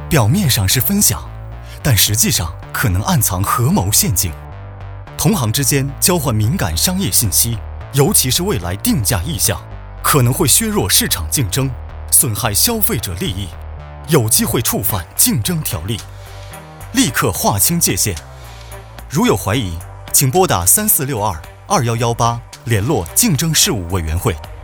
表面上是分享，但实际上可能暗藏合谋陷阱。同行之间交换敏感商业信息，尤其是未来定价意向，可能会削弱市场竞争，损害消费者利益，有机会触犯竞争条例。立刻划清界限。如有怀疑，请拨打34622118联络竞争事务委员会。